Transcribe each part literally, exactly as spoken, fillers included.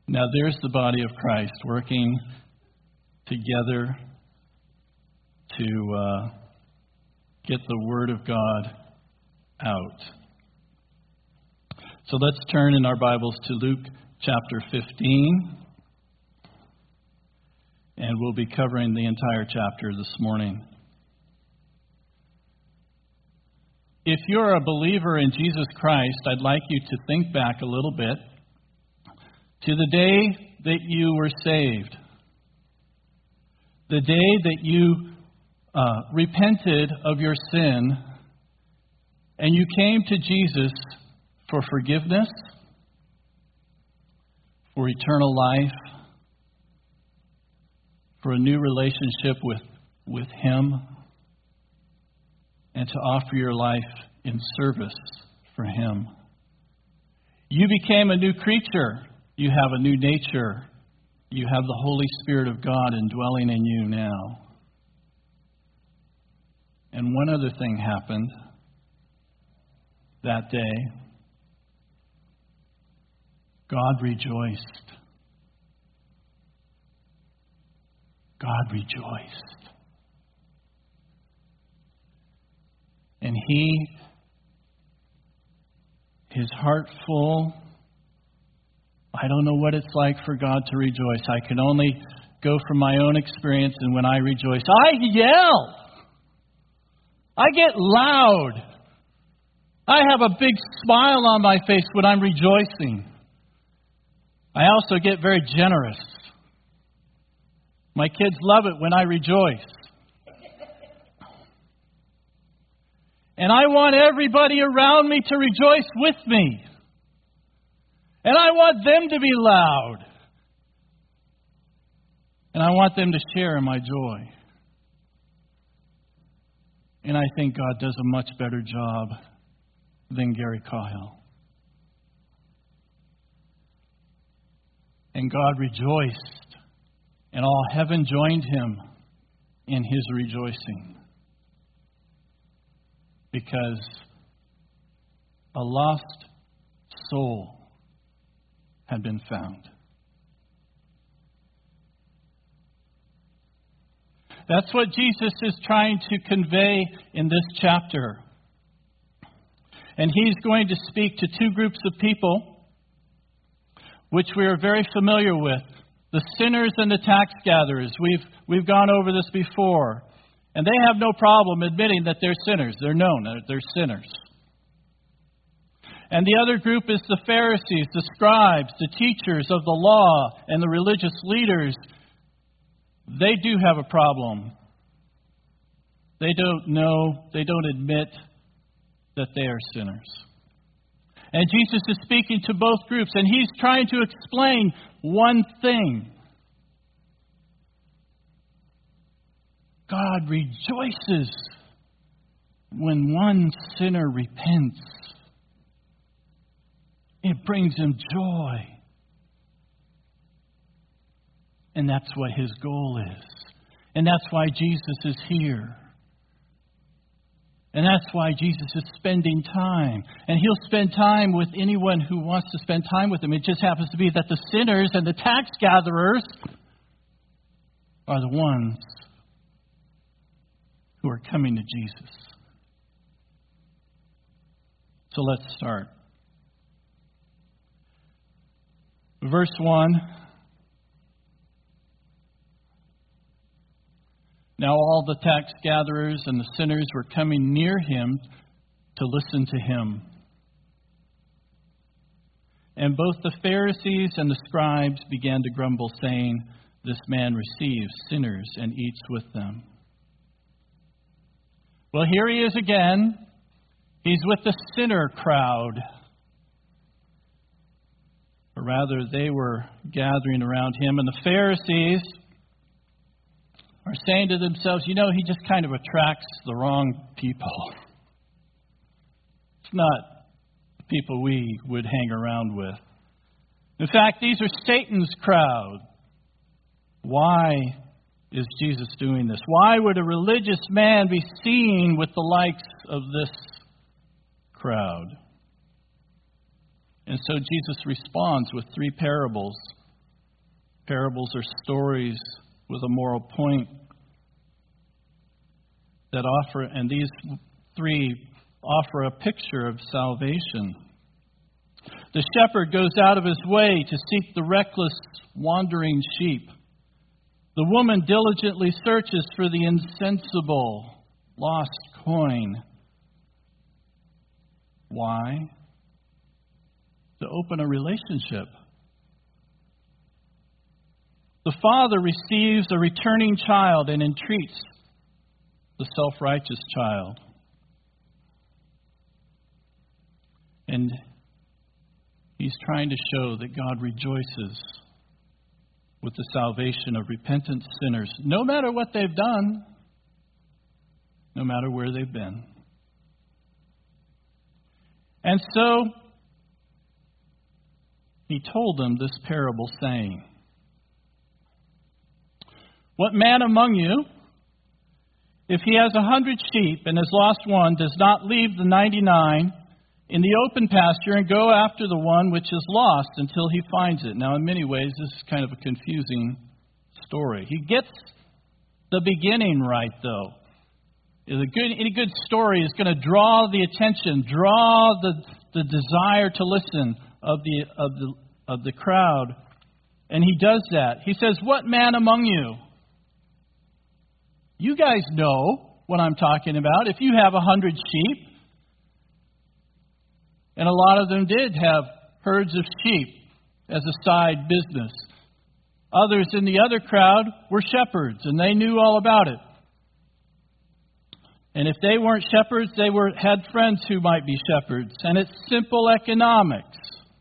Now there's the body of Christ working together to uh, get the Word of God out. So let's turn in our Bibles to Luke chapter fifteen. And we'll be covering the entire chapter this morning. If you're a believer in Jesus Christ, I'd like you to think back a little bit to the day that you were saved. The day that you uh, repented of your sin and you came to Jesus for forgiveness, for eternal life, for a new relationship with, with Him, and to offer your life in service for Him. You became a new creature. You have a new nature. You have the Holy Spirit of God indwelling in you now. And one other thing happened that day. God rejoiced. God rejoiced. And he, his heart full, I don't know what it's like for God to rejoice. I can only go from my own experience, and when I rejoice, I yell. I get loud. I have a big smile on my face when I'm rejoicing. I also get very generous. My kids love it when I rejoice. And I want everybody around me to rejoice with me. And I want them to be loud. And I want them to share in my joy. And I think God does a much better job than Gary Cahill. And God rejoiced. And all heaven joined him in his rejoicing. Because a lost soul had been found. That's what Jesus is trying to convey in this chapter. And he's going to speak to two groups of people, which we are very familiar with. The sinners and the tax gatherers. We've we've gone over this before. And they have no problem admitting that they're sinners. They're known that they're sinners. And the other group is the Pharisees, the scribes, the teachers of the law, and the religious leaders. They do have a problem. They don't know, they don't admit that they are sinners. And Jesus is speaking to both groups, and he's trying to explain one thing. God rejoices when one sinner repents. It brings him joy. And that's what his goal is. And that's why Jesus is here. And that's why Jesus is spending time. And he'll spend time with anyone who wants to spend time with him. It just happens to be that the sinners and the tax gatherers are the ones who are coming to Jesus. So let's start. Verse one. Now all the tax gatherers and the sinners were coming near him to listen to him. And both the Pharisees and the scribes began to grumble, saying, "This man receives sinners and eats with them." Well, here he is again. He's with the sinner crowd. Or rather, they were gathering around him. And the Pharisees are saying to themselves, you know, he just kind of attracts the wrong people. It's not the people we would hang around with. In fact, these are Satan's crowd. Why is Jesus doing this? Why would a religious man be seen with the likes of this crowd? And so Jesus responds with three parables Parables are stories with a moral point that offer, and these three offer a picture of salvation. The shepherd goes out of his way to seek the reckless, wandering sheep. The woman diligently searches for the insensible, lost coin. Why? To open a relationship. The father receives a returning child and entreats the self-righteous child. And he's trying to show that God rejoices with the salvation of repentant sinners, no matter what they've done, no matter where they've been. And so he told them this parable, saying, "What man among you, if he has a hundred sheep and has lost one, does not leave the ninety-nine in the open pasture and go after the one which is lost until he finds it?" Now, in many ways, this is kind of a confusing story. He gets the beginning right, though. A good, any good story is going to draw the attention, draw the, the desire to listen of the, of the, of the crowd. And he does that. He says, "What man among you?" You guys know what I'm talking about. If you have a hundred sheep, and a lot of them did have herds of sheep as a side business. Others in the other crowd were shepherds, and they knew all about it. And if they weren't shepherds, they were had friends who might be shepherds. And it's simple economics.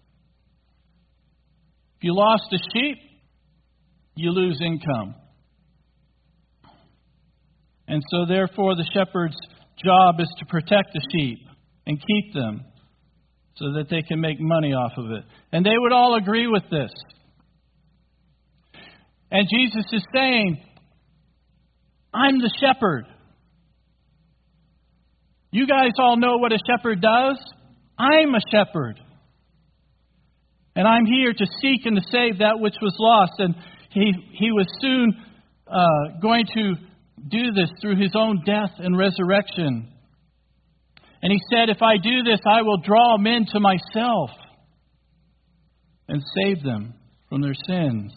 If you lost a sheep, you lose income. And so therefore the shepherd's job is to protect the sheep and keep them so that they can make money off of it. And they would all agree with this. And Jesus is saying, I'm the shepherd. You guys all know what a shepherd does. I'm a shepherd. And I'm here to seek and to save that which was lost. And he, he was soon uh, going to do this through his own death and resurrection. And he said, if I do this, I will draw men to myself and save them from their sins.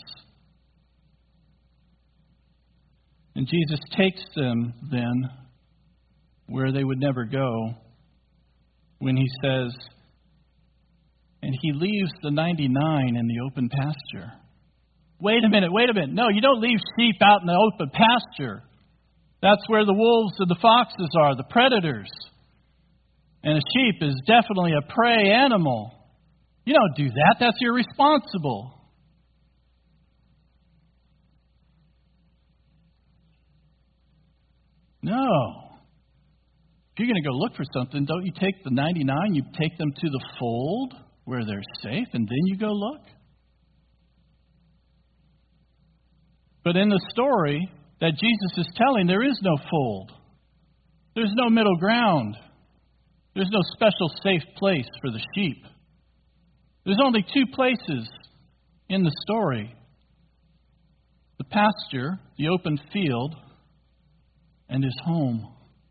And Jesus takes them then where they would never go when he says, and he leaves the ninety-nine in the open pasture. Wait a minute, wait a minute. No, you don't leave sheep out in the open pasture. That's where the wolves and the foxes are, the predators. And a sheep is definitely a prey animal. You don't do that. That's irresponsible. No. If you're going to go look for something, don't you take the ninety-nine, you take them to the fold where they're safe, and then you go look? But in the story that Jesus is telling, there is no fold. There's no middle ground. There's no special safe place for the sheep. There's only two places in the story. The pasture, the open field, and his home.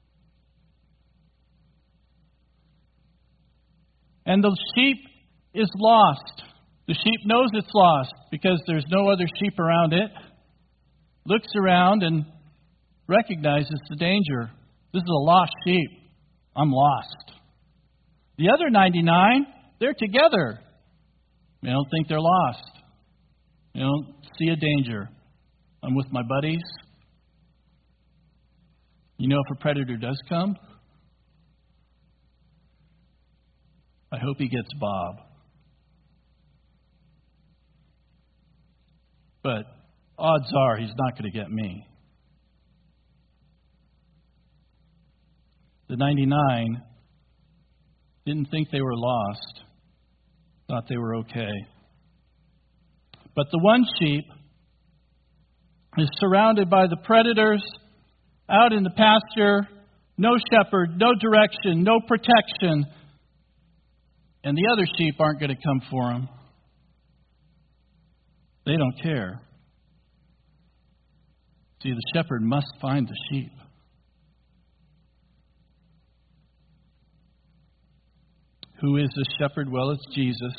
And the sheep is lost. The sheep knows it's lost because there's no other sheep around it. Looks around and recognizes the danger. This is a lost sheep. I'm lost. The other ninety-nine, they're together. They don't think they're lost. They don't see a danger. I'm with my buddies. You know, if a predator does come, I hope he gets Bob. But odds are he's not going to get me. The ninety-nine didn't think they were lost, thought they were okay. But the one sheep is surrounded by the predators, out in the pasture, no shepherd, no direction, no protection. And the other sheep aren't going to come for him. They don't care. See, the shepherd must find the sheep. Who is the shepherd? Well, it's Jesus.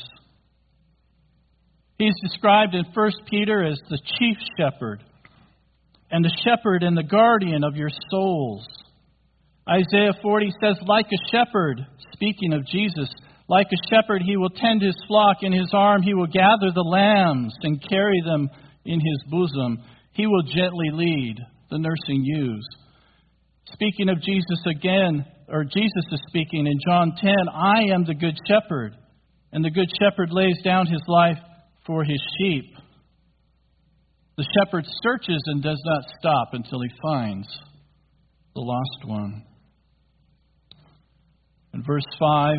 He's described in First Peter as the chief shepherd, and the shepherd and the guardian of your souls. Isaiah forty says, like a shepherd, speaking of Jesus, like a shepherd he will tend his flock. In his arm he will gather the lambs and carry them in his bosom. He will gently lead the nursing ewes. Speaking of Jesus again, or Jesus is speaking in John ten, I am the good shepherd, and the good shepherd lays down his life for his sheep. The shepherd searches and does not stop until he finds the lost one. In verse five,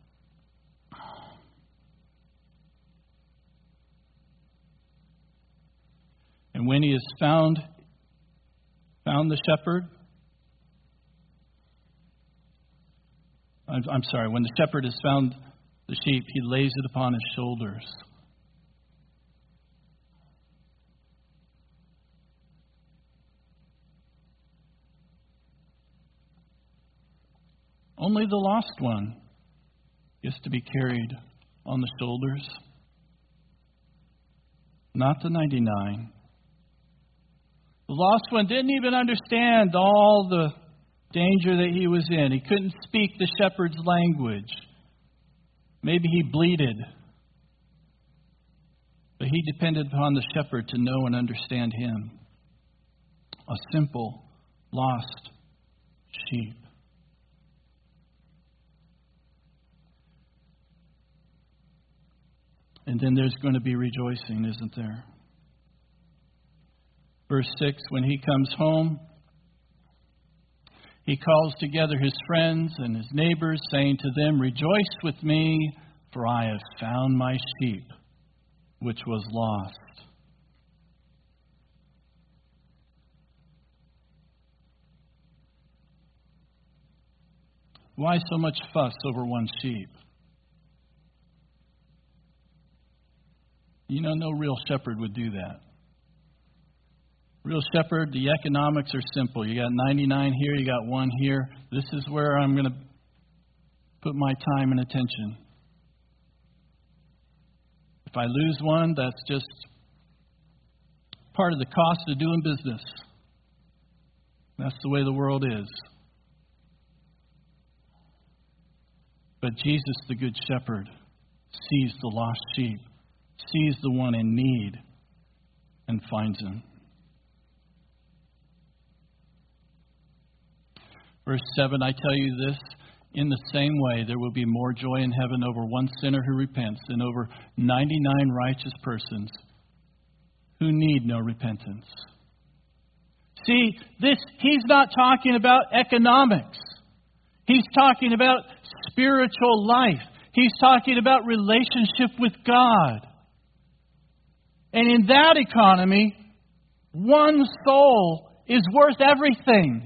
and when he has found found the shepherd, I'm, I'm sorry, when the shepherd has found the sheep, he lays it upon his shoulders. Only the lost one is to be carried on the shoulders, not the ninety-nine. The lost one didn't even understand all the danger that he was in. He couldn't speak the shepherd's language. Maybe he bleated. But he depended upon the shepherd to know and understand him. A simple, lost sheep. And then there's going to be rejoicing, isn't there? Verse six, when he comes home, he calls together his friends and his neighbors, saying to them, rejoice with me, for I have found my sheep, which was lost. Why so much fuss over one sheep? You know, no real shepherd would do that. Real shepherd, the economics are simple. You got ninety-nine here, you got one here. This is where I'm going to put my time and attention. If I lose one, that's just part of the cost of doing business. That's the way the world is. But Jesus, the Good Shepherd, sees the lost sheep, sees the one in need, and finds him. Verse seven, I tell you this, in the same way there will be more joy in heaven over one sinner who repents than over ninety-nine righteous persons who need no repentance. See, this he's not talking about economics. He's talking about spiritual life. He's talking about relationship with God. And in that economy, one soul is worth everything.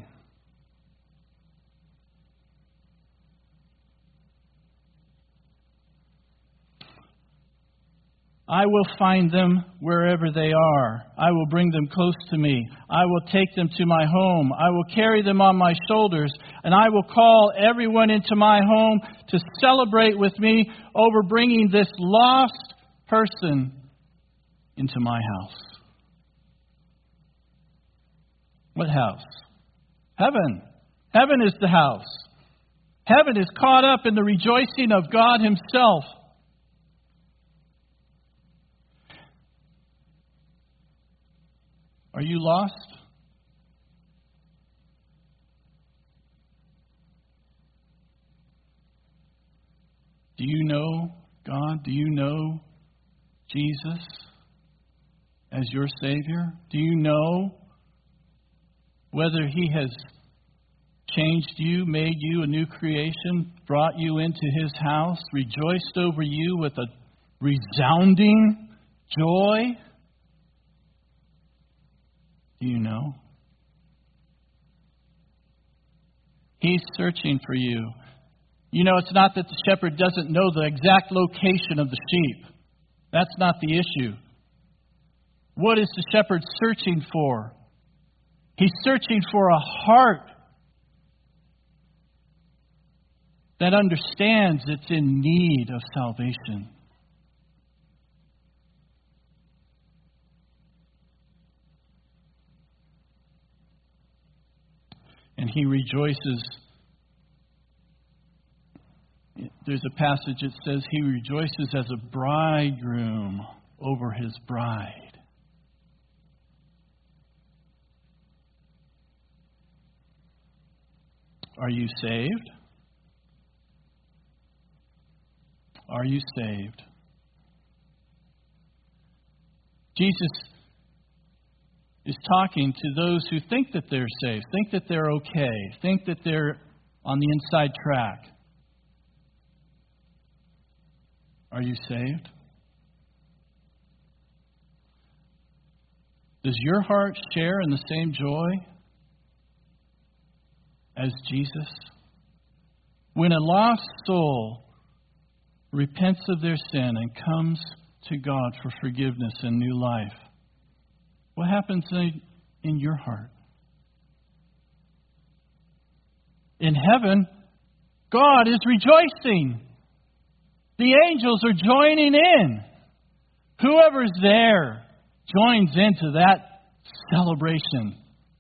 I will find them wherever they are. I will bring them close to me. I will take them to my home. I will carry them on my shoulders, and I will call everyone into my home to celebrate with me over bringing this lost person into my house. What house? Heaven. Heaven is the house. Heaven is caught up in the rejoicing of God Himself. Are you lost? Do you know God? Do you know Jesus as your Savior? Do you know whether He has changed you, made you a new creation, brought you into His house, rejoiced over you with a resounding joy? Do you know? He's searching for you. You know, it's not that the shepherd doesn't know the exact location of the sheep. That's not the issue. What is the shepherd searching for? He's searching for a heart that understands it's in need of salvation. And he rejoices. There's a passage that says he rejoices as a bridegroom over his bride. Are you saved? Are you saved? Jesus is talking to those who think that they're saved, think that they're okay, think that they're on the inside track. Are you saved? Does your heart share in the same joy as Jesus? When a lost soul repents of their sin and comes to God for forgiveness and new life, what happens in, in your heart? In heaven, God is rejoicing. The angels are joining in. Whoever's there joins into that celebration.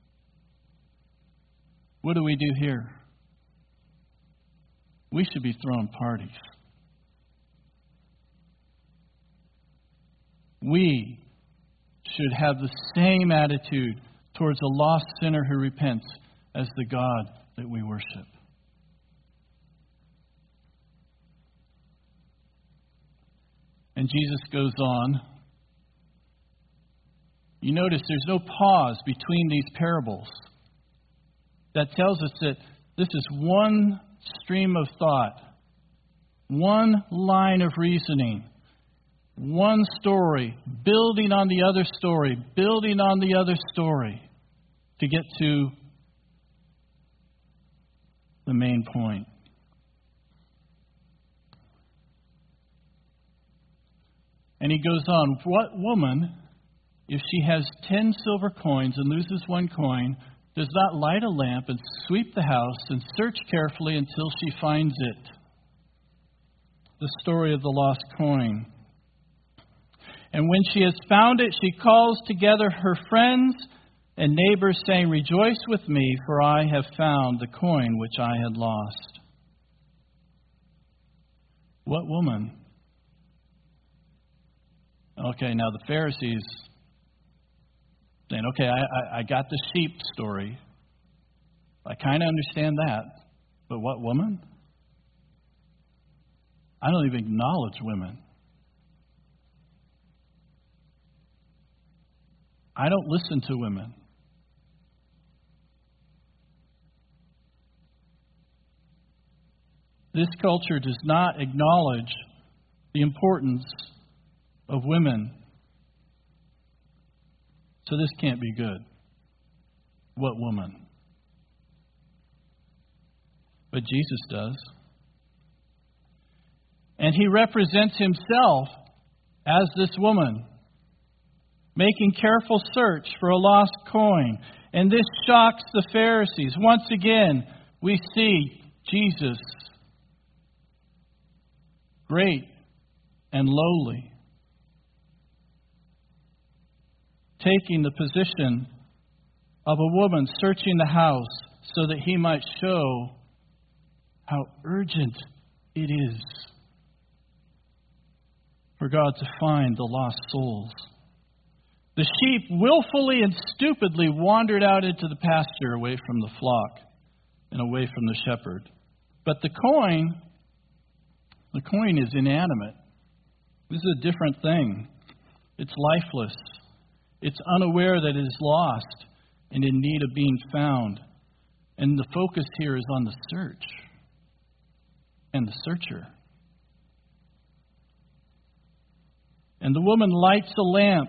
What do we do here? We should be throwing parties. We should have the same attitude towards a lost sinner who repents as the God that we worship. And Jesus goes on. You notice there's no pause between these parables. That tells us that this is one stream of thought, one line of reasoning, one story, building on the other story, building on the other story to get to the main point. And he goes on, what woman, if she has ten silver coins and loses one coin, does not light a lamp and sweep the house and search carefully until she finds it? The story of the lost coin. And when she has found it, she calls together her friends and neighbors, saying, rejoice with me, for I have found the coin which I had lost. What woman? Okay, now the Pharisees saying, okay, I, I, I got the sheep story. I kind of understand that. But what woman? I don't even acknowledge women. I don't listen to women. This culture does not acknowledge the importance of women. So this can't be good. What woman? But Jesus does. And he represents himself as this woman, making careful search for a lost coin. And this shocks the Pharisees. Once again, we see Jesus, great and lowly, taking the position of a woman searching the house so that he might show how urgent it is for God to find the lost souls. The sheep willfully and stupidly wandered out into the pasture away from the flock and away from the shepherd. But the coin, the coin is inanimate. This is a different thing. It's lifeless. It's unaware that it is lost and in need of being found. And the focus here is on the search and the searcher. And the woman lights a lamp.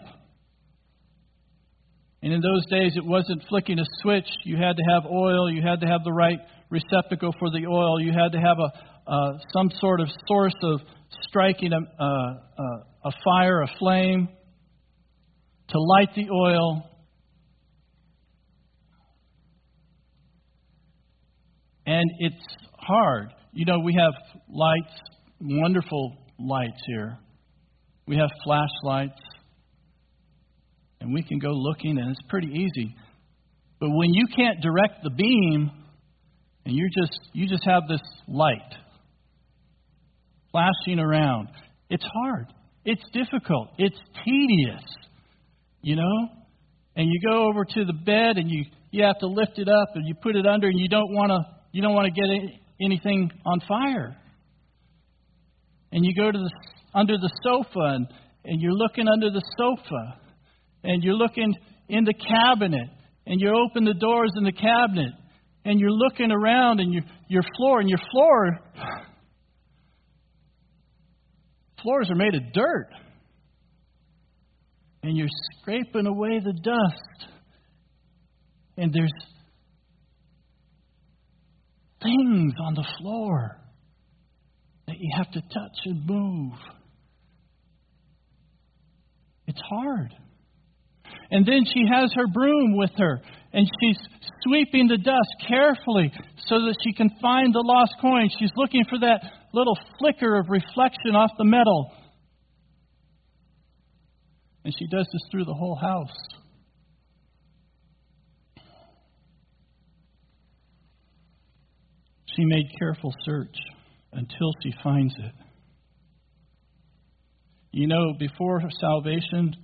And in those days, it wasn't flicking a switch. You had to have oil. You had to have the right receptacle for the oil. You had to have a uh, some sort of source of striking a, uh, uh, a fire, a flame, to to light the oil. And it's hard. You know, we have lights, wonderful lights here. We have flashlights. And we can go looking, and it's pretty easy. But when you can't direct the beam, and you just you just have this light flashing around, it's hard. It's difficult. It's tedious. You know? And you go over to the bed, and you, you have to lift it up, and you put it under, and you don't want to you don't want to get any, anything on fire. And you go to the under the sofa, and, and you're looking under the sofa. And you're looking in the cabinet, and you open the doors in the cabinet, and you're looking around, and your your floor, and your floor, floors are made of dirt, and you're scraping away the dust, and there's things on the floor that you have to touch and move. It's hard. And then she has her broom with her, and she's sweeping the dust carefully so that she can find the lost coin. She's looking for that little flicker of reflection off the metal. And she does this through the whole house. She made careful search until she finds it. You know, before salvation,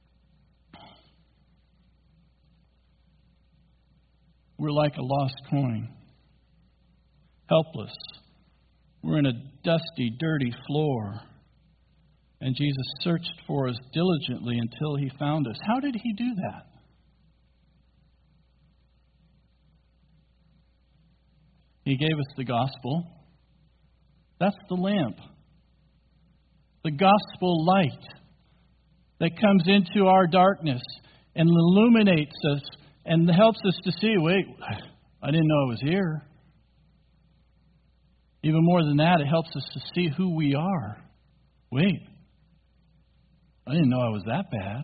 we're like a lost coin, helpless. We're in a dusty, dirty floor. And Jesus searched for us diligently until He found us. How did He do that? He gave us the gospel. That's the lamp. The gospel light that comes into our darkness and illuminates us and helps us to see, wait, I didn't know I was here. Even more than that, it helps us to see who we are. Wait, I didn't know I was that bad.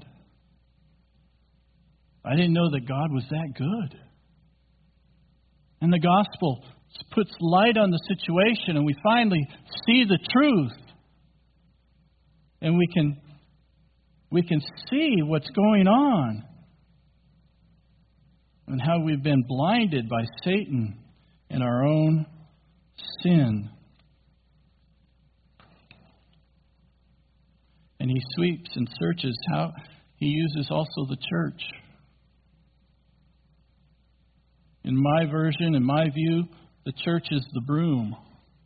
I didn't know that God was that good. And the gospel puts light on the situation, and we finally see the truth. And we can, we can see what's going on. And how we've been blinded by Satan and our own sin. And He sweeps and searches how He uses also the church. In my version, in my view, the church is the broom.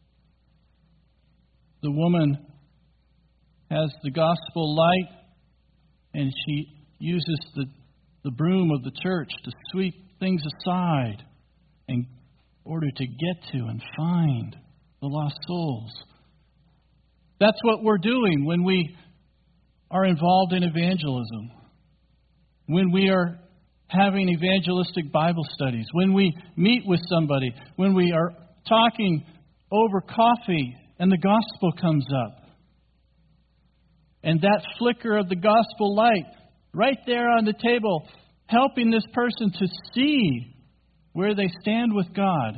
The woman has the gospel light, and she uses the the broom of the church to sweep things aside in order to get to and find the lost souls. That's what we're doing when we are involved in evangelism. When we are having evangelistic Bible studies. When we meet with somebody. When we are talking over coffee and the gospel comes up. And that flicker of the gospel light right there on the table, helping this person to see where they stand with God.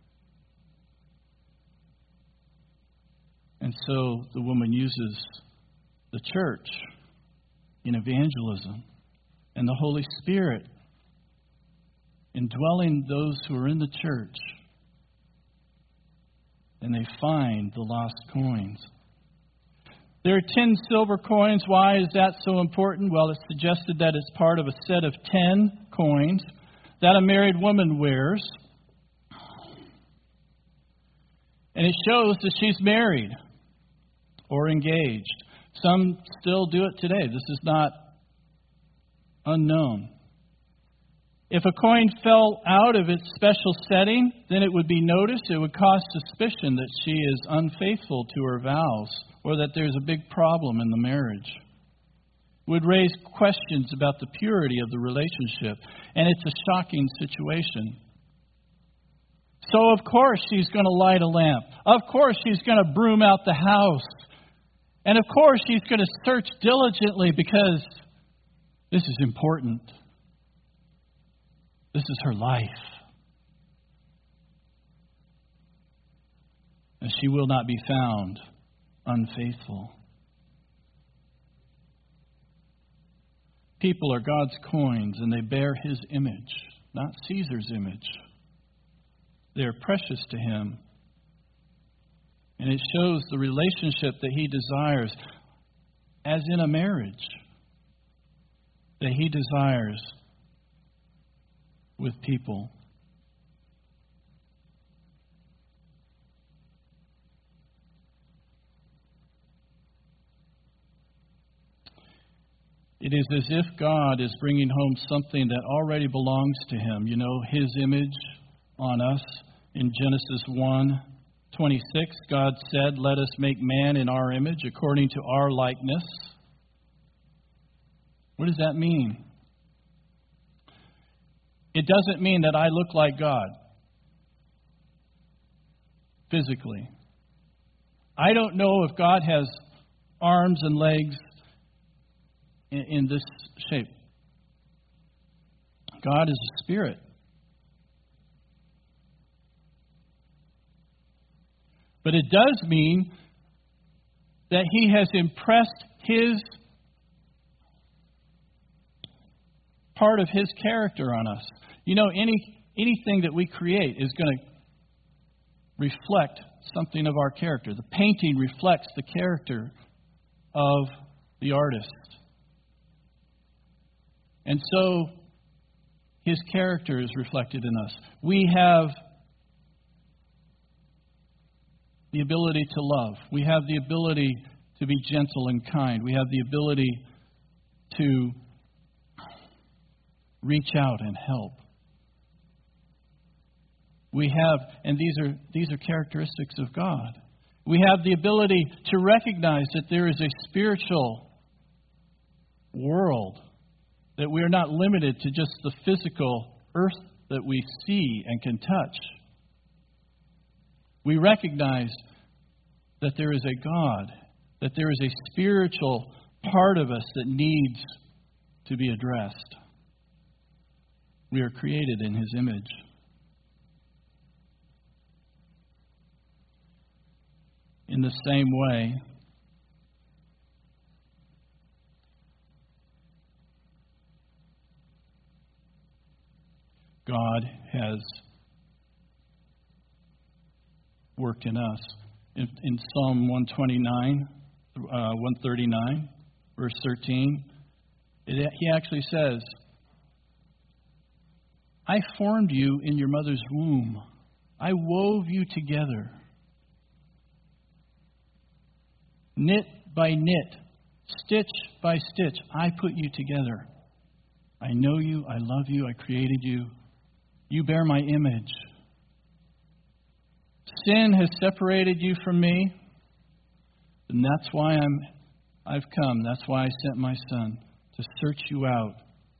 And so the woman uses the church in evangelism and the Holy Spirit indwelling those who are in the church. And they find the lost coins. There are ten silver coins. Why is that so important? Well, it's suggested that it's part of a set of ten coins that a married woman wears. And it shows that she's married or engaged. Some still do it today. This is not unknown. If a coin fell out of its special setting, then it would be noticed. It would cause suspicion that she is unfaithful to her vows, or that there's a big problem in the marriage. It would raise questions about the purity of the relationship, and it's a shocking situation. So, of course, she's going to light a lamp. Of course, she's going to broom out the house. And, of course, she's going to search diligently because This is important. This is her life. And she will not be found unfaithful. People are God's coins, and they bear His image, not Caesar's image. They are precious to Him. And it shows the relationship that He desires, as in a marriage, that He desires with people. It is as if God is bringing home something that already belongs to Him. You know, His image on us. In Genesis one twenty-six, God said, "Let us make man in our image, according to our likeness." What does that mean? It doesn't mean that I look like God physically. I don't know if God has arms and legs in, in this shape. God is a spirit. But it does mean that He has impressed His part of His character on us. You know, any anything that we create is going to reflect something of our character. The painting reflects the character of the artist. And so His character is reflected in us. We have the ability to love. We have the ability to be gentle and kind. We have the ability to reach out and help. We have, and these are these are characteristics of God. We have the ability to recognize that there is a spiritual world, that we are not limited to just the physical earth that we see and can touch. We recognize that there is a God, that there is a spiritual part of us that needs to be addressed. We are created in His image. In the same way, God has worked in us. In, in Psalm one twenty-nine, uh, one thirty-nine, verse thirteen, it, He actually says, "I formed you in your mother's womb. I wove you together. Knit by knit, stitch by stitch, I put you together. I know you, I love you, I created you. You bear my image. Sin has separated you from me, and that's why I'm, I've come. That's why I sent my Son, to search you out.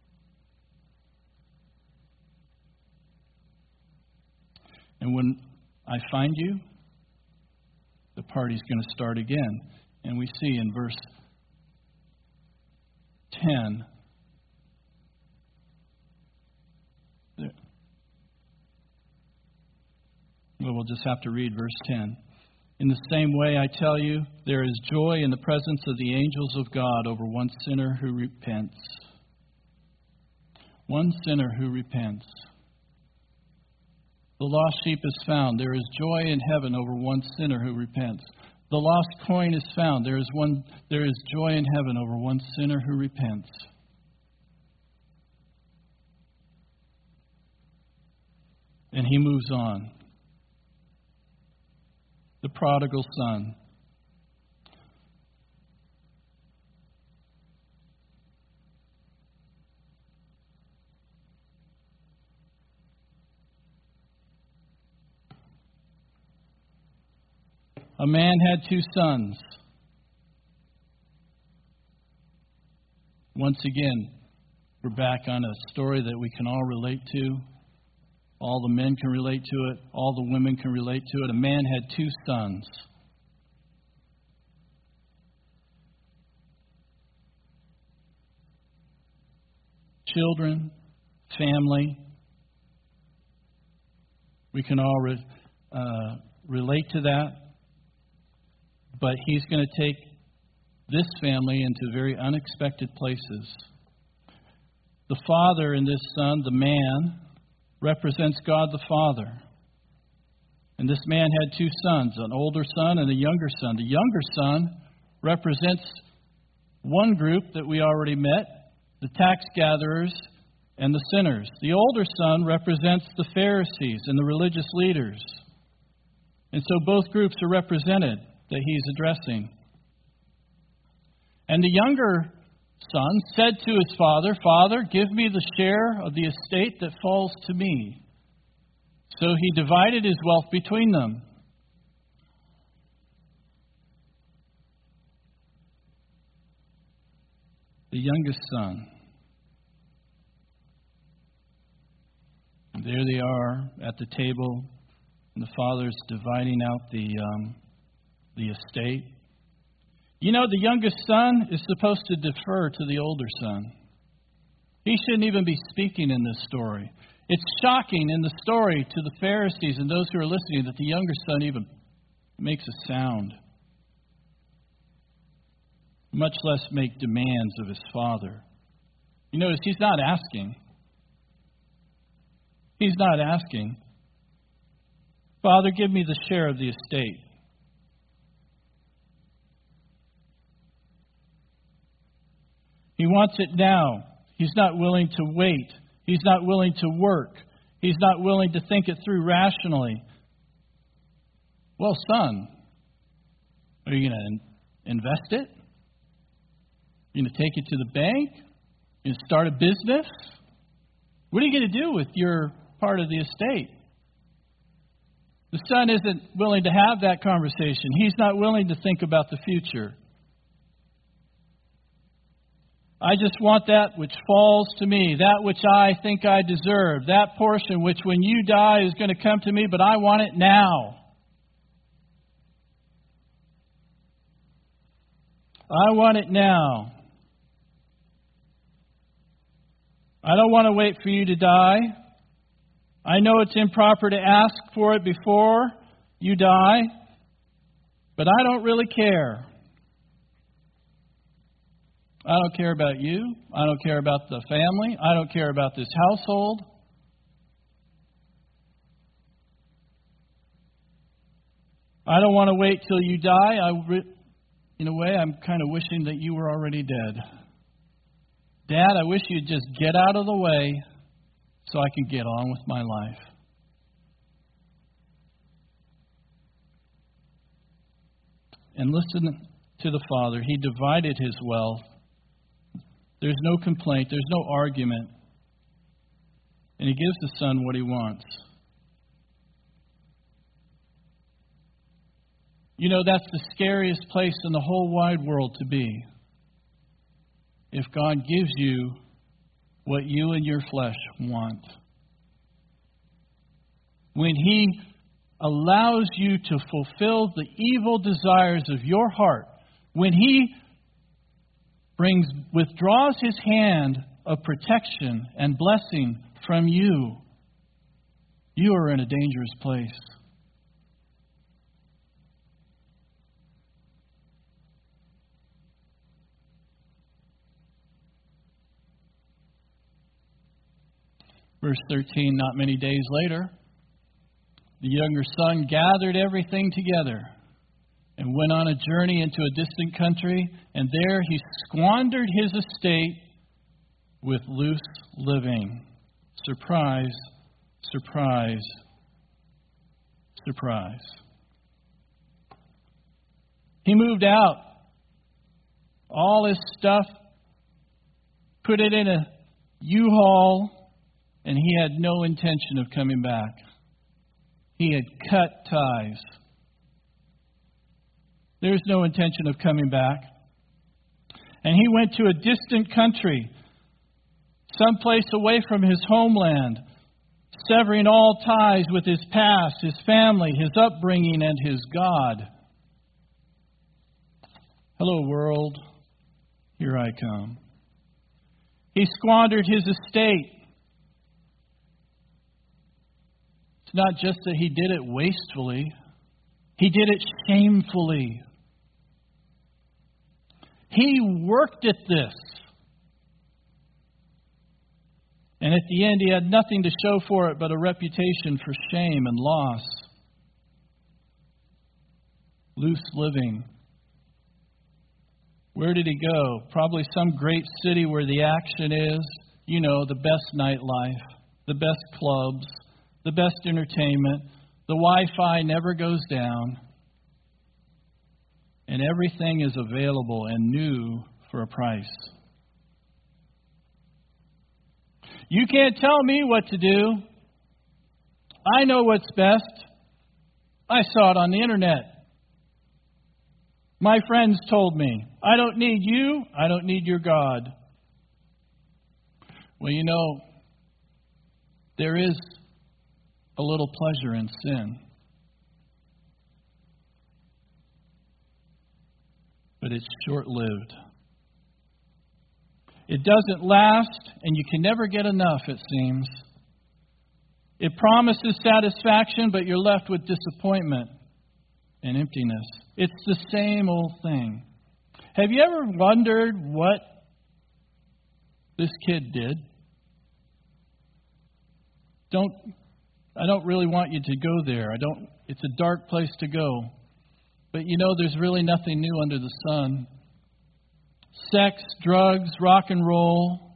And when I find you, the party's going to start again." And we see in verse ten, there, well, we'll just have to read verse ten. "In the same way, I tell you, there is joy in the presence of the angels of God over one sinner who repents." One sinner who repents. The lost sheep is found. There is joy in heaven over one sinner who repents. The lost coin is found. There is one. There is joy in heaven over one sinner who repents. And He moves on. The prodigal son. A man had two sons. Once again, we're back on a story that we can all relate to. All the men can relate to it. All the women can relate to it. A man had two sons. children, family. We can all re, uh, relate to that. But He's going to take this family into very unexpected places. The Father in this Son, the man, represents God the Father. And this man had two sons, an older son and a younger son. The younger son represents one group that we already met, the tax gatherers and the sinners. The older son represents the Pharisees and the religious leaders. And so both groups are represented that he's addressing. And the younger son said to his father, "Father, give me the share of the estate that falls to me." So he divided his wealth between them. The youngest son. And there they are at the table, and the father's dividing out the um, the estate. You know, the youngest son is supposed to defer to the older son. He shouldn't even be speaking in this story. It's shocking in the story to the Pharisees and those who are listening that the younger son even makes a sound, much less make demands of his father. You notice he's not asking. He's not asking, "Father, give me the share of the estate." He wants it now. He's not willing to wait. He's not willing to work. He's not willing to think it through rationally. Well, son, are you going to invest it? You're going to take it to the bank? You're going to start a business? What are you going to do with your part of the estate? The son isn't willing to have that conversation. He's not willing to think about the future. I just want that which falls to me, that which I think I deserve, that portion which when you die is going to come to me, but I want it now. I want it now. I don't want to wait for you to die. I know it's improper to ask for it before you die, but I don't really care. I don't care about you. I don't care about the family. I don't care about this household. I don't want to wait till you die. I, in a way, I'm kind of wishing that you were already dead. Dad, I wish you'd just get out of the way so I can get on with my life. And listen to the father. He divided his wealth. There's no complaint. There's no argument. And he gives the son what he wants. You know, that's the scariest place in the whole wide world to be. If God gives you what you and your flesh want. When He allows you to fulfill the evil desires of your heart. When He brings, withdraws His hand of protection and blessing from you, you are in a dangerous place. Verse thirteen, not many days later, the younger son gathered everything together and went on a journey into a distant country, and there he squandered his estate with loose living. Surprise, surprise, surprise. He moved out. All his stuff, put it in a U-Haul, and he had no intention of coming back. He had cut ties. There's no intention of coming back. And he went to a distant country, someplace away from his homeland, severing all ties with his past, his family, his upbringing, and his God. Hello, world. Here I come. He squandered his estate. It's not just that he did it wastefully. He did it shamefully. He worked at this. And at the end, he had nothing to show for it but a reputation for shame and loss. Loose living. Where did he go? Probably some great city where the action is. You know, the best nightlife, the best clubs, the best entertainment. The Wi-Fi never goes down. And everything is available and new for a price. You can't tell me what to do. I know what's best. I saw it on the internet. My friends told me. I don't need you. I don't need your God. Well, you know, there is a little pleasure in sin. But it's short-lived. It doesn't last, and you can never get enough, it seems. It promises satisfaction, but you're left with disappointment and emptiness. It's the same old thing. Have you ever wondered what this kid did? Don't I don't really want you to go there. I don't it's a dark place to go. But you know there's really nothing new under the sun. Sex, drugs, rock and roll.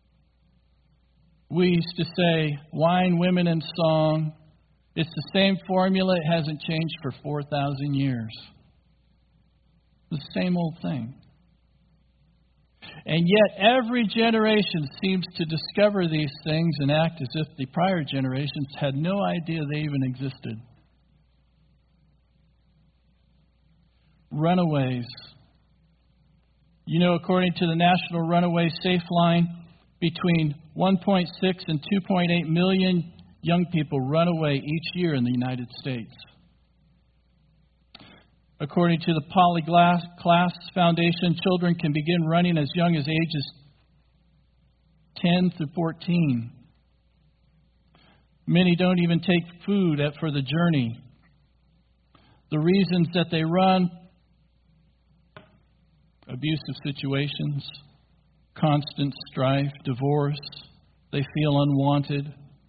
We used to say wine, women, and song. It's the same formula. It hasn't changed for four thousand years. The same old thing. And yet every generation seems to discover these things and act as if the prior generations had no idea they even existed. Runaways. You know, according to the National Runaway Safe Line, between one point six and two point eight million young people run away each year in the United States. According to the Polyglass Foundation, children can begin running as young as ages ten through fourteen. Many don't even take food for the journey. The reasons that they run: abusive situations, constant strife, divorce. They feel unwanted.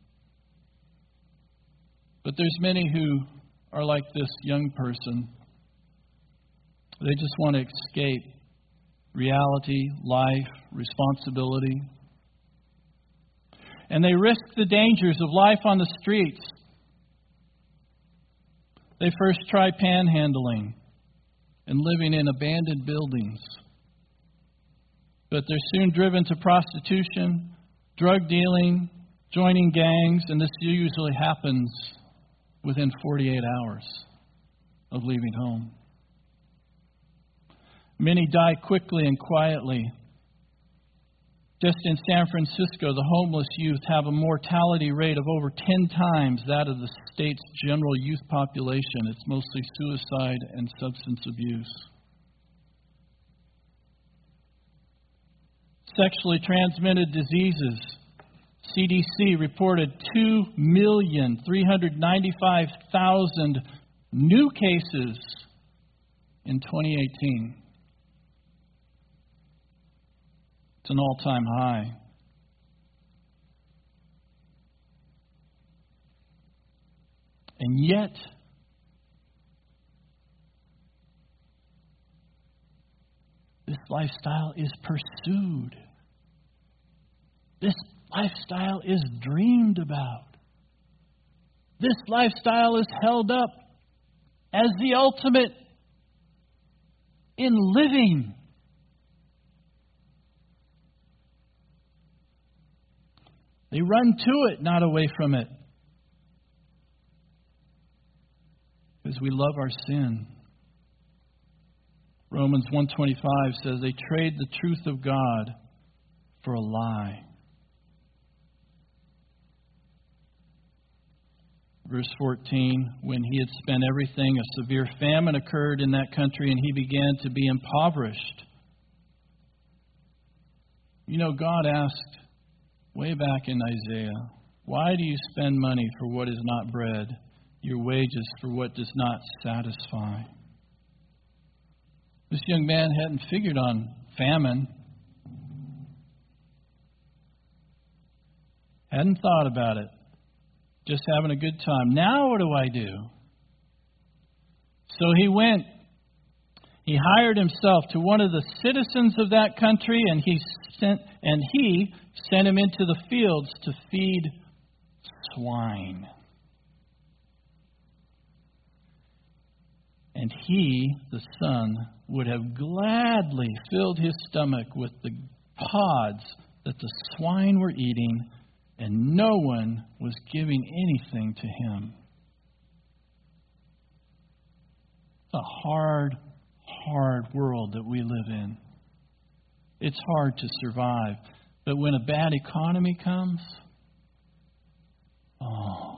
But there's many who are like this young person. They just want to escape reality, life, responsibility. And they risk the dangers of life on the streets. They first try panhandling and living in abandoned buildings. But they're soon driven to prostitution, drug dealing, joining gangs, and this usually happens within forty-eight hours of leaving home. Many die quickly and quietly. Just in San Francisco, the homeless youth have a mortality rate of over ten times that of the state's general youth population. It's mostly suicide and substance abuse. Sexually transmitted diseases. C D C reported two million three hundred ninety-five thousand new cases in twenty eighteen. It's an all-time high. And yet, this lifestyle is pursued. This lifestyle is dreamed about. This lifestyle is held up as the ultimate in living. They run to it, not away from it. Because we love our sin. Romans one twenty-five says they trade the truth of God for a lie. Verse fourteen, when he had spent everything, a severe famine occurred in that country, and he began to be impoverished. You know, God asked way back in Isaiah, why do you spend money for what is not bread, your wages for what does not satisfy? This young man hadn't figured on famine. Hadn't thought about it. Just having a good time. Now what do I do? So he went. He hired himself to one of the citizens of that country, and he sent and he sent him into the fields to feed swine. And he, the son, would have gladly filled his stomach with the pods that the swine were eating, and no one was giving anything to him. It's a hard, hard world that we live in. It's hard to survive. But when a bad economy comes, oh,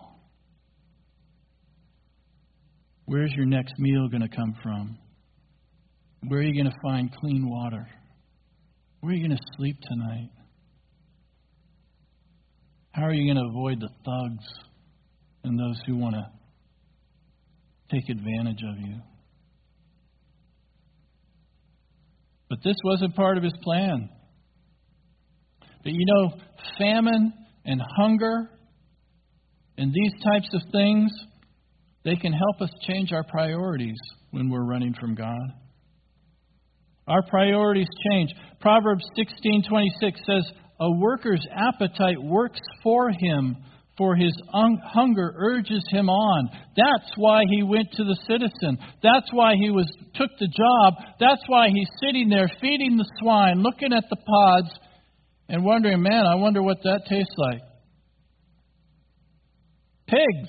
where's your next meal going to come from? Where are you going to find clean water? Where are you going to sleep tonight? How are you going to avoid the thugs and those who want to take advantage of you? But this wasn't part of his plan. But you know, famine and hunger and these types of things, they can help us change our priorities when we're running from God. Our priorities change. Proverbs sixteen twenty-six says, a worker's appetite works for him, for his un- hunger urges him on. That's why he went to the citizen. That's why he was took the job. That's why he's sitting there feeding the swine, looking at the pods, and wondering, man, I wonder what that tastes like. Pigs.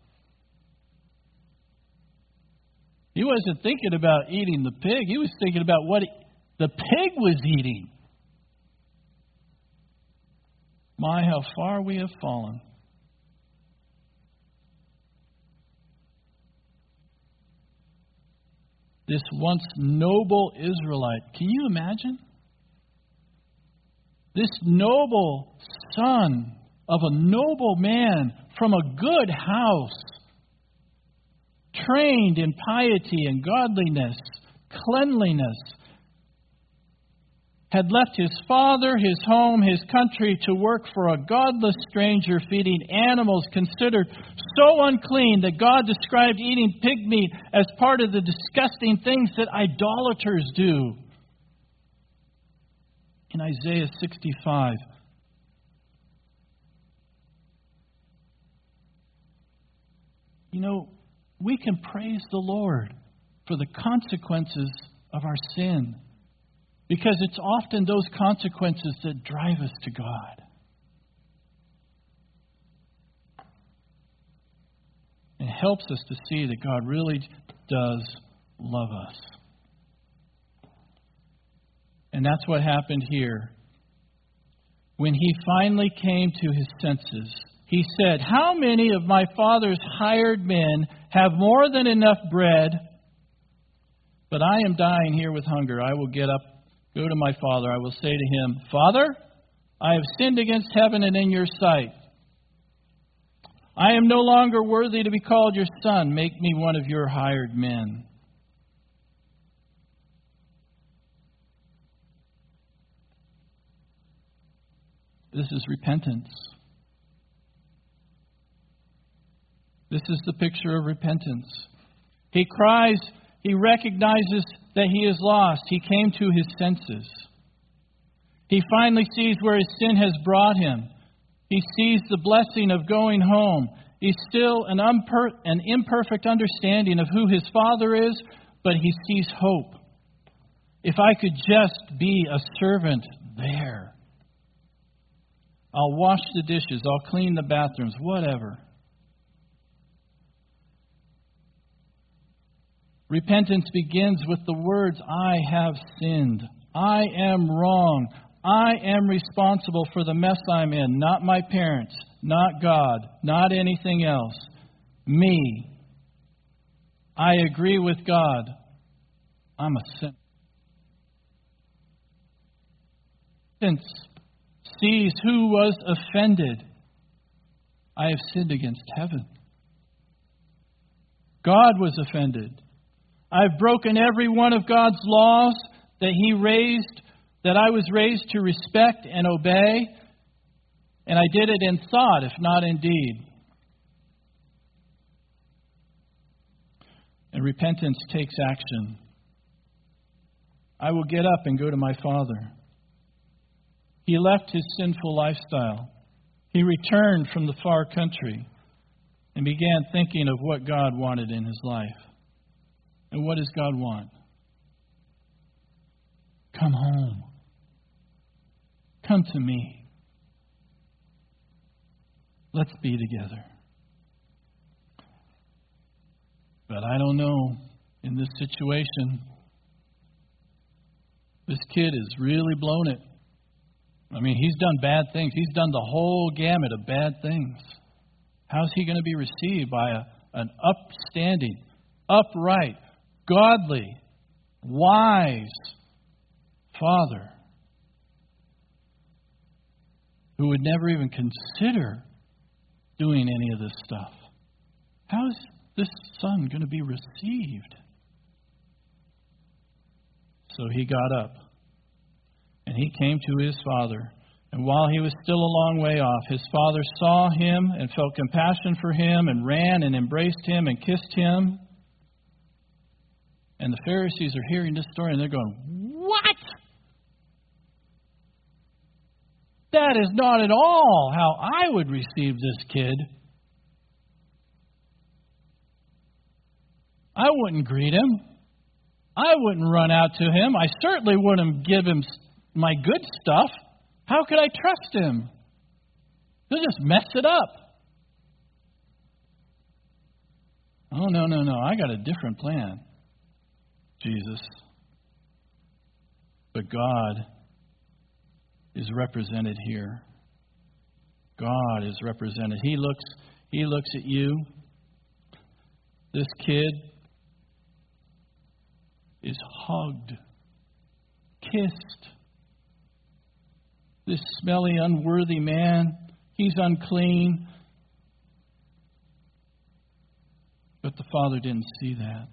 He wasn't thinking about eating the pig. He was thinking about what he, the pig was eating. My, how far we have fallen. This once noble Israelite, can you imagine? This noble son of a noble man from a good house, trained in piety and godliness, cleanliness, had left his father, his home, his country to work for a godless stranger feeding animals considered so unclean that God described eating pig meat as part of the disgusting things that idolaters do. In Isaiah sixty-five, you know, we can praise the Lord for the consequences of our sin, because it's often those consequences that drive us to God. It helps us to see that God really does love us. And that's what happened here. When he finally came to his senses, he said, how many of my father's hired men have more than enough bread, but I am dying here with hunger? I will get up, go to my father. I will say to him, Father, I have sinned against heaven and in your sight. I am no longer worthy to be called your son. Make me one of your hired men. This is repentance. This is the picture of repentance. He cries, he recognizes that he is lost. He came to his senses. He finally sees where his sin has brought him. He sees the blessing of going home. He's still an, unper- an imperfect understanding of who his father is, but he sees hope. If I could just be a servant there. I'll wash the dishes. I'll clean the bathrooms. Whatever. Repentance begins with the words, I have sinned. I am wrong. I am responsible for the mess I'm in. Not my parents. Not God. Not anything else. Me. I agree with God. I'm a sinner. Repentance sees who was offended. I have sinned against heaven. God was offended. I've broken every one of God's laws that He raised, that I was raised to respect and obey, and I did it in thought, if not in deed. And repentance takes action. I will get up and go to my Father. He left his sinful lifestyle. He returned from the far country and began thinking of what God wanted in his life. And what does God want? Come home. Come to me. Let's be together. But I don't know, in this situation, this kid has really blown it. I mean, he's done bad things. He's done the whole gamut of bad things. How's he going to be received by a, an upstanding, upright, godly, wise father who would never even consider doing any of this stuff? How is this son going to be received? So he got up and he came to his father. And while he was still a long way off, his father saw him and felt compassion for him and ran and embraced him and kissed him. And the Pharisees are hearing this story and they're going, what? That is not at all how I would receive this kid. I wouldn't greet him. I wouldn't run out to him. I certainly wouldn't give him my good stuff. How could I trust him? He'll just mess it up. Oh, no, no, no. I got a different plan, Jesus. But God is represented here. God is represented. He looks, he looks at you. This kid is hugged, kissed. This smelly, unworthy man, he's unclean. But the Father didn't see that.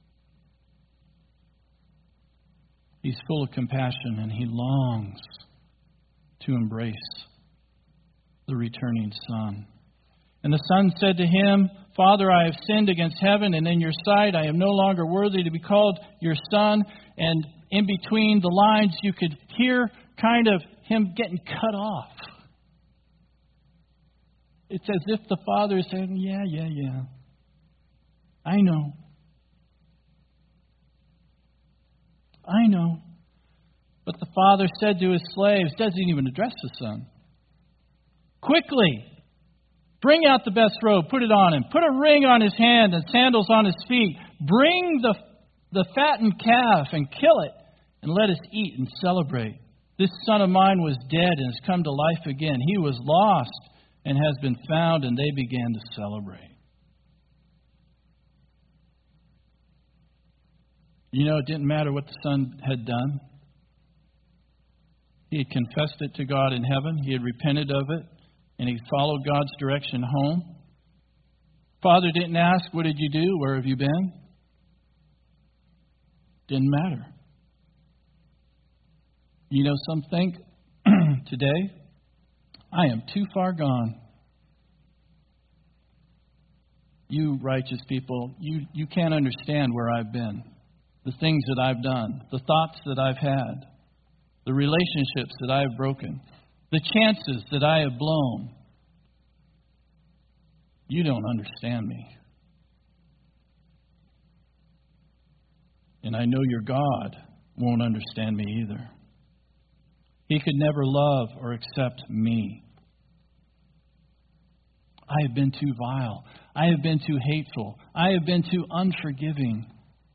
He's full of compassion and he longs to embrace the returning Son. And the Son said to him, Father, I have sinned against heaven and in your sight. I am no longer worthy to be called your son. And in between the lines, you could hear kind of him getting cut off. It's as if the Father is saying, yeah, yeah, yeah. I know. I know. But the Father said to his slaves, doesn't even address the Son. Quickly, bring out the best robe, put it on him. Put a ring on his hand and sandals on his feet. Bring the, the fattened calf and kill it, and let us eat and celebrate. This son of mine was dead and has come to life again. He was lost and has been found, and they began to celebrate. You know, it didn't matter what the son had done. He had confessed it to God in heaven. He had repented of it. And he followed God's direction home. Father didn't ask, what did you do? Where have you been? Didn't matter. You know, some think today, I am too far gone. You righteous people, you, you can't understand where I've been. The things that I've done. The thoughts that I've had. The relationships that I have broken. The chances that I have blown. You don't understand me. And I know your God won't understand me either. He could never love or accept me. I have been too vile. I have been too hateful. I have been too unforgiving.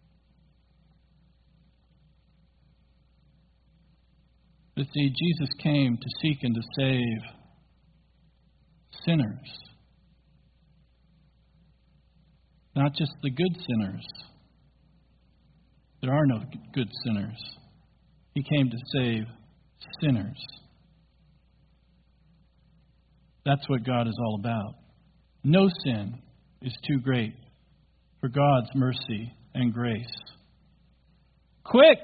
But see, Jesus came to seek and to save sinners. Not just the good sinners. There are no good sinners. He came to save sinners. That's what God is all about. No sin is too great for God's mercy and grace. Quick!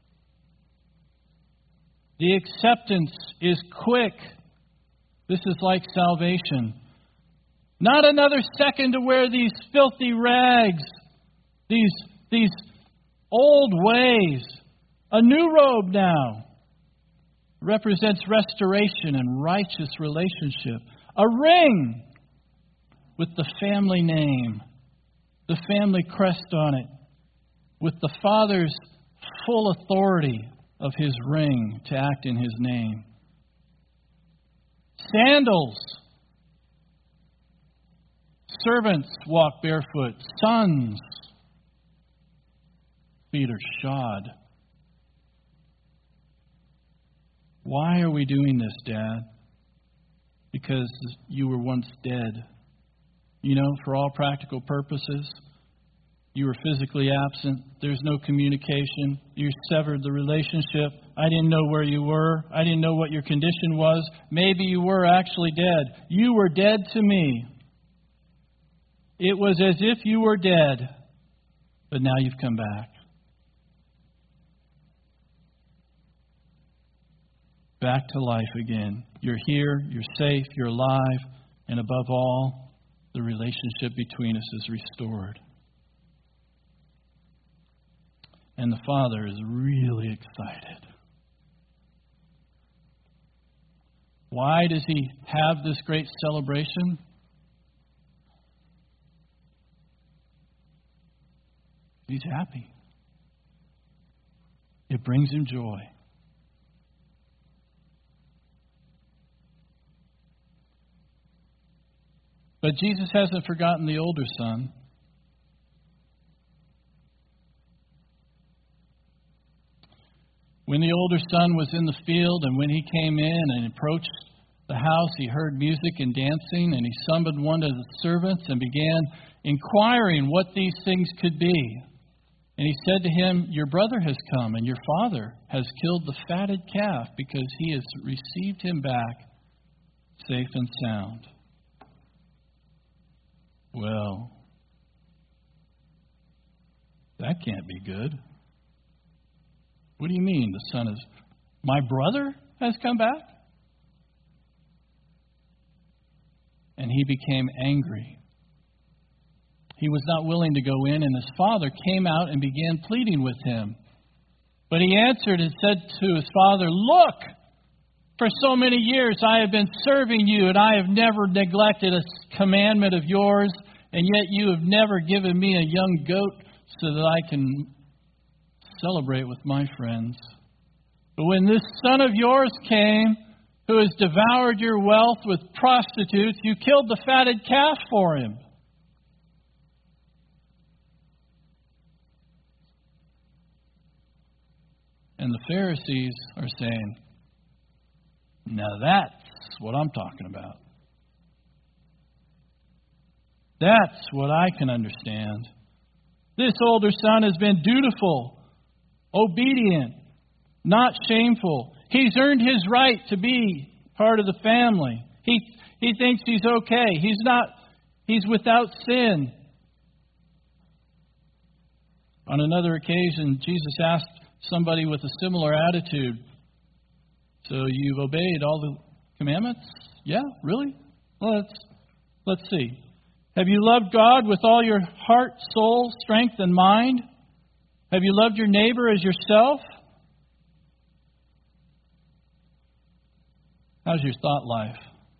The acceptance is quick. This is like salvation. Not another second to wear these filthy rags, these, these old ways. A new robe now represents restoration and righteous relationship. A ring with the family name, the family crest on it, with the Father's full authority of His ring to act in His name. Sandals. Servants walk barefoot. Sons, feet are shod. Why are we doing this, Dad? Because you were once dead. You know, for all practical purposes, you were physically absent. There's no communication. You severed the relationship. I didn't know where you were. I didn't know what your condition was. Maybe you were actually dead. You were dead to me. It was as if you were dead, but now you've come back. Back to life again. You're here, you're safe, you're alive, and above all, the relationship between us is restored. And the Father is really excited. Why does He have this great celebration? He's happy. It brings Him joy. But Jesus hasn't forgotten the older son. When the older son was in the field, and when he came in and approached the house, he heard music and dancing, and he summoned one of the servants and began inquiring what these things could be. And he said to him, "Your brother has come, and your father has killed the fatted calf, because he has received him back safe and sound." Well, that can't be good. What do you mean the son is... My brother has come back? And he became angry. He was not willing to go in, and his father came out and began pleading with him. But he answered and said to his father, "Look, for so many years I have been serving you, and I have never neglected a commandment of yours, and yet you have never given me a young goat so that I can celebrate with my friends. But when this son of yours came, who has devoured your wealth with prostitutes, you killed the fatted calf for him." And the Pharisees are saying, "Now that's what I'm talking about. That's what I can understand. This older son has been dutiful, obedient, not shameful. He's earned his right to be part of the family. He he thinks he's okay. He's not, he's without sin." On another occasion, Jesus asked somebody with a similar attitude, "So you've obeyed all the commandments?" "Yeah, really? Well, let's, let's see. Have you loved God with all your heart, soul, strength, and mind? Have you loved your neighbor as yourself?" How's your thought life?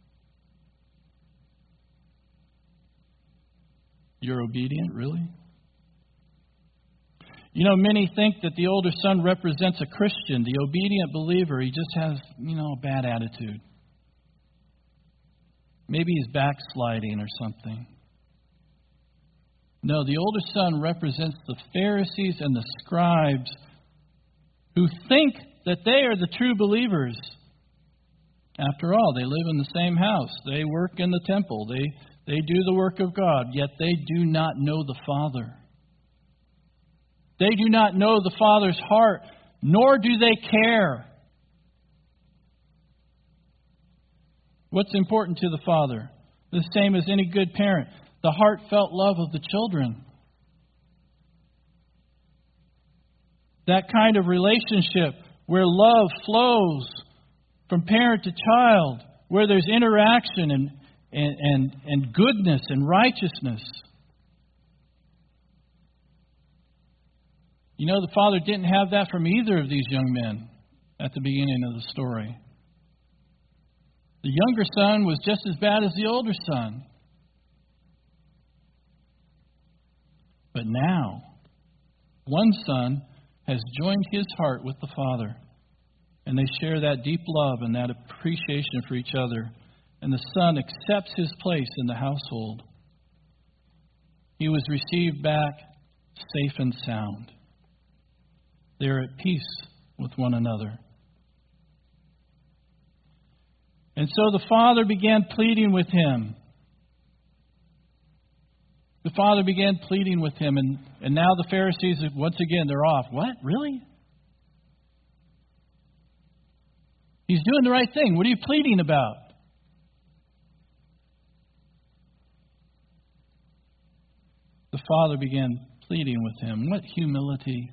You're obedient, really? You know, many think that the older son represents a Christian, the obedient believer. He just has, you know, a bad attitude. Maybe he's backsliding or something. No, the older son represents the Pharisees and the scribes who think that they are the true believers. After all, they live in the same house. They work in the temple. They, they do the work of God, yet they do not know the Father. They do not know the Father's heart, nor do they care. What's important to the father? The same as any good parent, the heartfelt love of the children. That kind of relationship where love flows from parent to child, where there's interaction and, and, and, and goodness and righteousness. You know, the father didn't have that from either of these young men at the beginning of the story. The younger son was just as bad as the older son. But now, one son has joined his heart with the father, and they share that deep love and that appreciation for each other, and the son accepts his place in the household. He was received back safe and sound. They're at peace with one another. And so the father began pleading with him. The father began pleading with him, and, and now the Pharisees, once again, they're off. What? Really? He's doing the right thing. What are you pleading about? The father began pleading with him. What humility.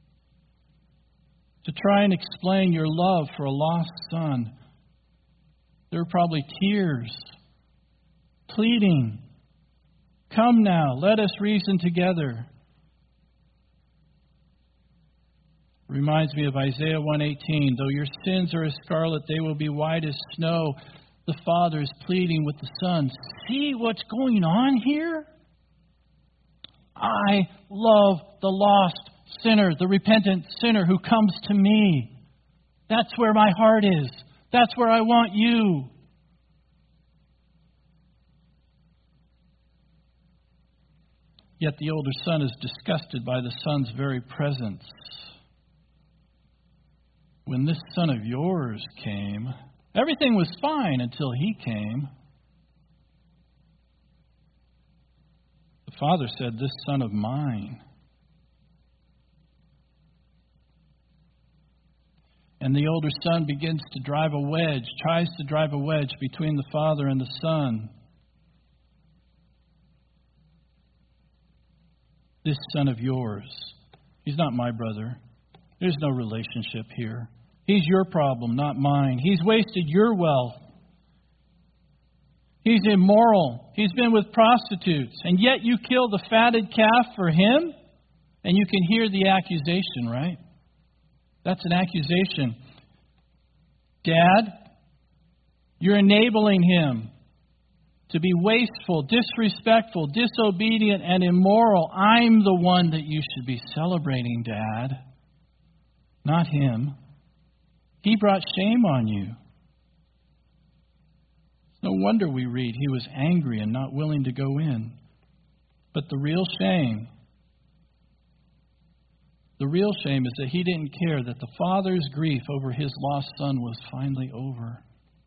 To try and explain your love for a lost son. There were probably tears, pleading. Come now, let us reason together. Reminds me of Isaiah one eighteen. Though your sins are as scarlet, they will be white as snow. The father is pleading with the son. See what's going on here? I love the lost sinner, the repentant sinner who comes to me. That's where my heart is. That's where I want you. Yet the older son is disgusted by the son's very presence. When this son of yours came, everything was fine until he came. The father said, this son of mine. And the older son begins to drive a wedge, tries to drive a wedge between the father and the son. This son of yours, he's not my brother. There's no relationship here. He's your problem, not mine. He's wasted your wealth. He's immoral. He's been with prostitutes. And yet you kill the fatted calf for him? And you can hear the accusation, right? That's an accusation. Dad, you're enabling him to be wasteful, disrespectful, disobedient, and immoral. I'm the one that you should be celebrating, Dad, not him. He brought shame on you. No wonder we read he was angry and not willing to go in. But the real shame The real shame is that he didn't care that the father's grief over his lost son was finally over.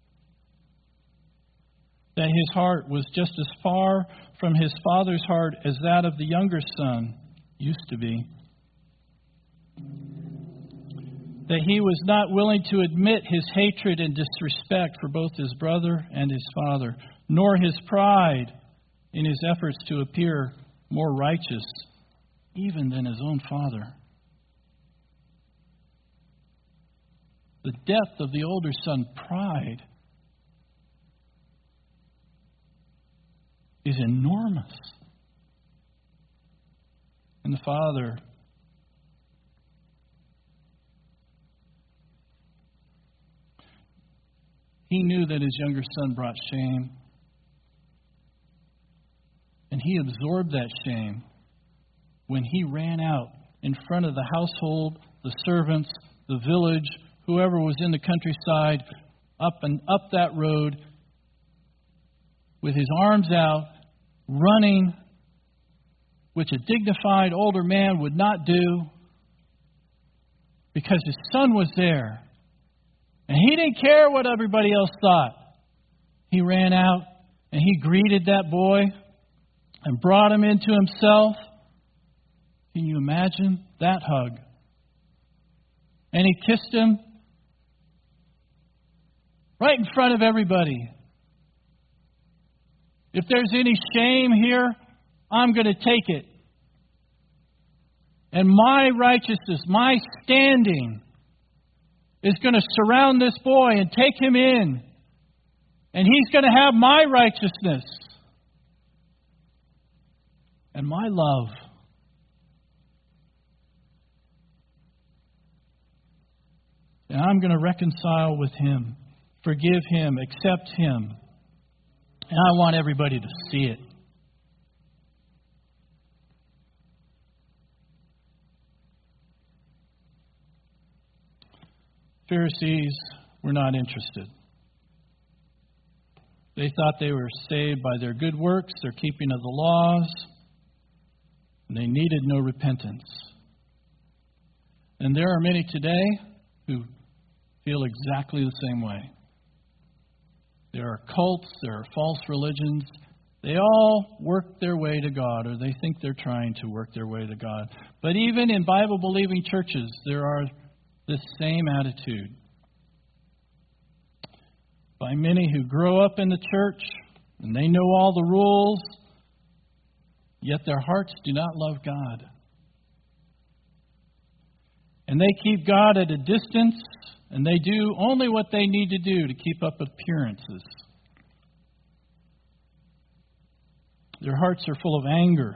That his heart was just as far from his father's heart as that of the younger son used to be. That he was not willing to admit his hatred and disrespect for both his brother and his father, nor his pride in his efforts to appear more righteous even than his own father. The death of the older son's pride is enormous. And the father, he knew that his younger son brought shame. And he absorbed that shame when he ran out in front of the household, the servants, the village, whoever was in the countryside, up and up that road with his arms out, running, which a dignified older man would not do, because his son was there. And he didn't care what everybody else thought. He ran out and he greeted that boy and brought him into himself. Can you imagine that hug? And he kissed him right in front of everybody. If there's any shame here, I'm going to take it. And my righteousness, my standing, is going to surround this boy and take him in. And he's going to have my righteousness and my love. And I'm going to reconcile with him, forgive him, accept him. And I want everybody to see it. Pharisees were not interested. They thought they were saved by their good works, their keeping of the laws, and they needed no repentance. And there are many today who feel exactly the same way. There are cults, there are false religions. They all work their way to God, or they think they're trying to work their way to God. But even in Bible-believing churches, there are this same attitude. By many who grow up in the church, and they know all the rules, yet their hearts do not love God. And they keep God at a distance, and they do only what they need to do to keep up appearances. Their hearts are full of anger,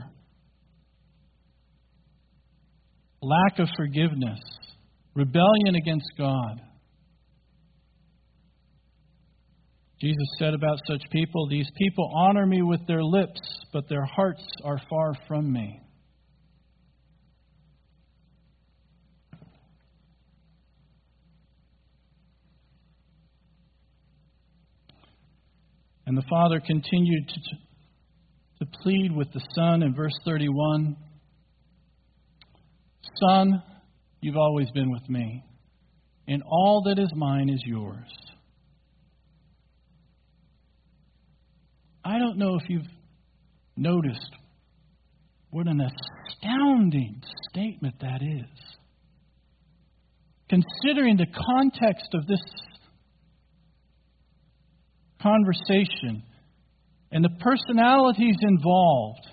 lack of forgiveness, rebellion against God. Jesus said about such people, "These people honor me with their lips, but their hearts are far from me." And the Father continued to, to plead with the Son in verse thirty-one. "Son, you've always been with me, and all that is mine is yours." I don't know if you've noticed what an astounding statement that is. Considering the context of this conversation and the personalities involved,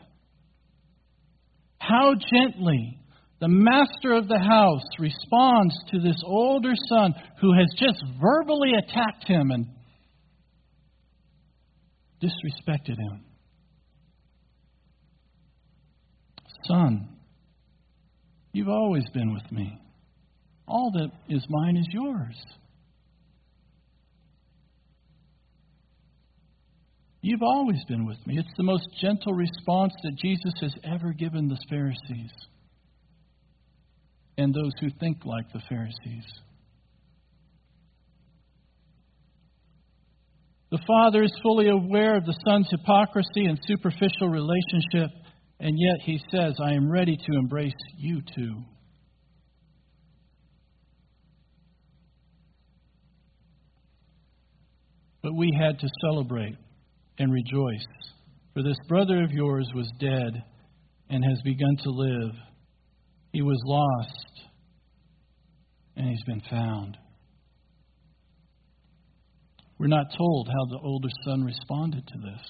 how gently the master of the house responds to this older son who has just verbally attacked him and disrespected him. "Son, you've always been with me. All that is mine is yours." You've always been with me. It's the most gentle response that Jesus has ever given the Pharisees and those who think like the Pharisees. The Father is fully aware of the Son's hypocrisy and superficial relationship, and yet He says, "I am ready to embrace you too." But we had to celebrate and rejoice, for this brother of yours was dead and has begun to live. He was lost, and he's been found. We're not told how the older son responded to this.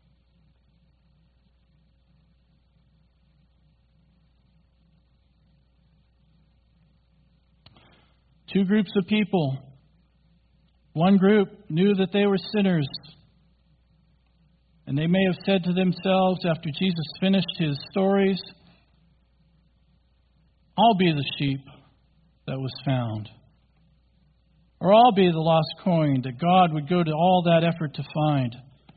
Two groups of people. One group knew that they were sinners, and they may have said to themselves after Jesus finished his stories, "I'll be the sheep that was found." Or "I'll be the lost coin that God would go to all that effort to find."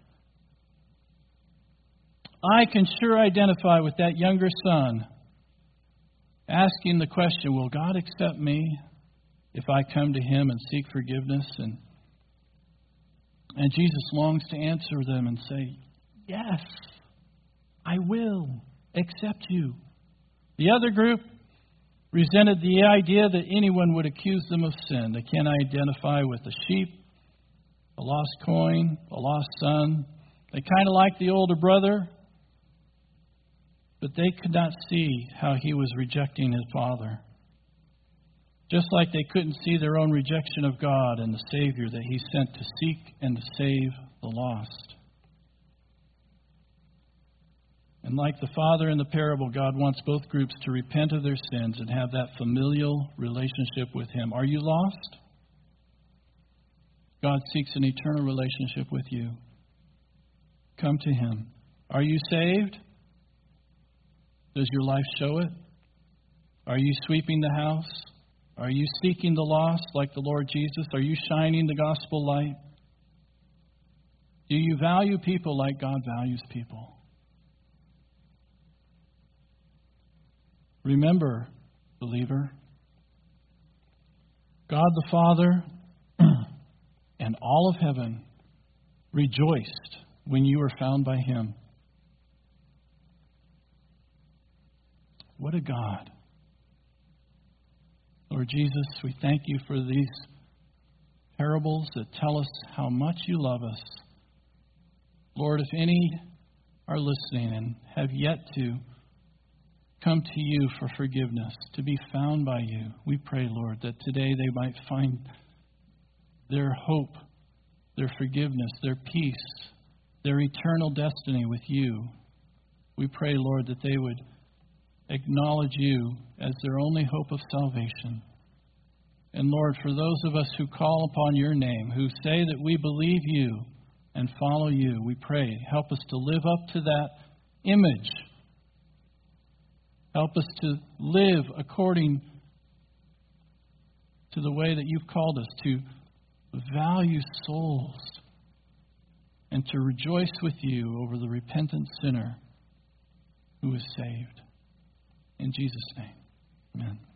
I can sure identify with that younger son asking the question, will God accept me if I come to Him and seek forgiveness? And, and Jesus longs to answer them and say, "Yes, I will accept you." The other group resented the idea that anyone would accuse them of sin. They can't identify with a sheep, a lost coin, a lost son. They kind of like the older brother, but they could not see how he was rejecting his father. Just like they couldn't see their own rejection of God and the Savior that He sent to seek and to save the lost. And like the father in the parable, God wants both groups to repent of their sins and have that familial relationship with Him. Are you lost? God seeks an eternal relationship with you. Come to Him. Are you saved? Does your life show it? Are you sweeping the house? Are you seeking the lost like the Lord Jesus? Are you shining the gospel light? Do you value people like God values people? Remember, believer, God the Father and all of heaven rejoiced when you were found by Him. What a God. Lord Jesus, we thank You for these parables that tell us how much You love us. Lord, if any are listening and have yet to come to You for forgiveness, to be found by You, we pray, Lord, that today they might find their hope, their forgiveness, their peace, their eternal destiny with You. We pray, Lord, that they would acknowledge You as their only hope of salvation. And Lord, for those of us who call upon Your name, who say that we believe You and follow You, we pray, help us to live up to that image. Help us to live according to the way that You've called us, to value souls and to rejoice with You over the repentant sinner who is saved. In Jesus' name, amen.